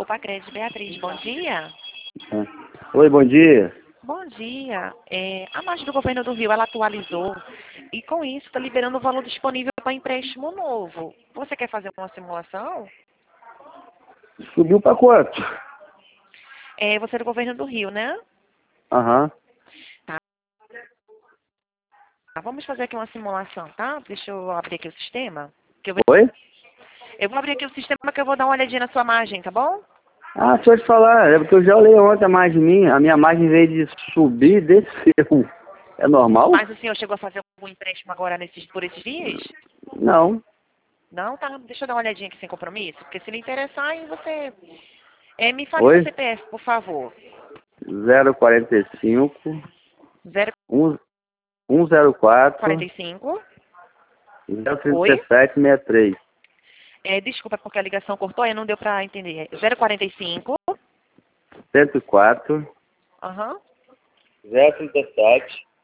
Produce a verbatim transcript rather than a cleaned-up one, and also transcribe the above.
Pacred, Beatriz, bom dia. Oi, bom dia. Bom dia. É, a margem do governo do Rio, ela atualizou e com isso está liberando o valor disponível para empréstimo novo. Você quer fazer uma simulação? Subiu para quanto? É, você é do governo do Rio, né? Aham. Tá. Vamos fazer aqui uma simulação, tá? Deixa eu abrir aqui o sistema. Que eu, vou... Oi? eu vou abrir aqui o sistema que eu vou dar uma olhadinha na sua margem, tá bom? Ah, deixa eu te falar, é porque eu já olhei ontem a margem minha, a minha margem veio de subir e desceu. É normal? Mas o senhor chegou a fazer algum empréstimo agora nesses, por esses dias? Não. Não, tá. Deixa eu dar uma olhadinha aqui sem compromisso, porque se lhe interessar, aí você... É, me fale Oi? seu C P F, por favor. zero quarenta e cinco, zero um zero quatro, quarenta e cinco. zero Oi? trinta e sete, sessenta e três. É, desculpa, porque a ligação cortou e não deu pra entender. zero quarenta e cinco. cento e quatro, Aham. zero trinta e sete,